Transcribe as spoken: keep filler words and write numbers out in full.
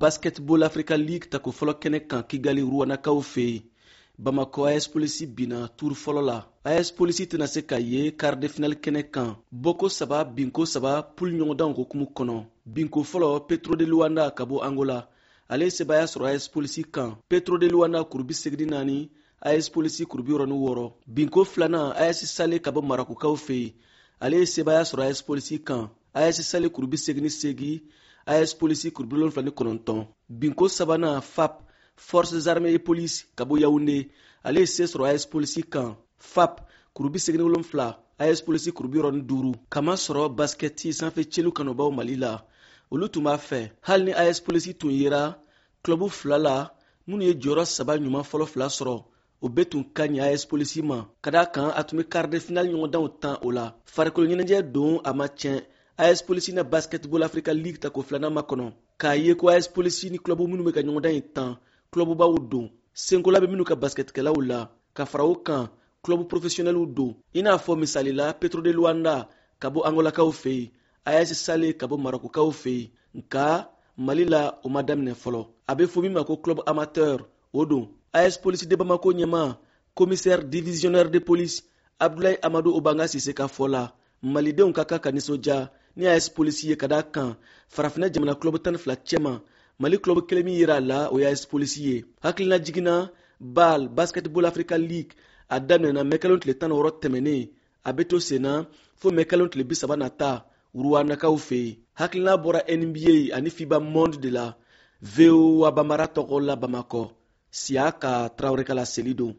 Basketball Africa League tako fɔlɔ kɛnɛ kan Kigali Rwanakaw fɛ Bamako A S Polisi bina tour fɔlɔ la. A S Polisi tɛna se ka ye quart de finale kɛnɛ kan. Boko saba, binko saba, poule ɲɔgɔndan hokumu kɔnɔ. Binko fɔlɔ Petro de Luanda ka bɔ Angola. Ale sebaya sɔrɔ A S Polisi kan. Petro de Luanda kuru bi segin naani, A S Polisi kuru bi wɔɔrɔ ni wɔɔrɔ. Binko filanan A S Sale ka bɔ Marakukaw fɛ. Ale sebaya sɔrɔ A S Polisi kan. A S Sale kuru bi segin ni segin, A S Polisi kuru bi wolonwula ni kɔnɔntɔn. Binko sabanan F A P Forces Armées et Police ka bɔ Yaoundé. Ale se sɔrɔ A S Polisi kan. F A P kuru bi segin ni wolonwula, A S Polisi kuru bi wɔɔrɔ ni duuru. Kama sɔrɔ basketi sanfɛ celu kanubaw Mali la. Olu tun b'a fɛ hali ni A S Polisi tun yera klubu fila la minnu ye jɔyɔrɔ saba ɲuman fɔlɔ fila sɔrɔ, o bɛ tun ka ɲi A S Polisi ma ka d'a kan a tun bɛ quart de finale ɲɔgɔndanw tan o la. Farikolo ɲɛnajɛ don a ma tiɲɛ. A S Polisi na Basketball Africa League tako filanan ma kɔnɔ. K'a ye ko A S Polisi ni klubu minnu bɛ ka ɲɔgɔndan in tan klububaw don. Senkola bɛ minnu ka basketkɛlaw la ka fara o kan klubu professionnels don. I n'a fɔ misali la Petro de Luanda ka bɔ Angolakaw fɛ yen, A S Sale ka bɔ Marakukaw fɛ yen. Nka Mali la o ma daminɛ fɔlɔ. A bɛ fɔ min ma ko club amateur o don. A S Polisi de Bamako ɲɛma commissaire divisionnaire de police Abdoulaye Amadou Obanga Sise ka fɔ la Malidenw ka kan ka nisɔndiya ni A S Polisi ye ka d'a kan farafinna jamana club tan ni fila cɛma Mali club kelen min yera a la o ye A S Polisi ye. Hakilina jiginna B A L Basketball Africa League a daminɛna mɛkɛlɛn tile tan ni wɔɔrɔ tɛmɛnen a bɛ to sen na fo mɛkɛlɛn tile bi saba nata Rwanakaw fɛ yen. Hakilina bɔra N B A ani FIBA Monde de la. V O A Bambara tɔgɔ la Bamakɔ. Siaka Traoré ka laseli don.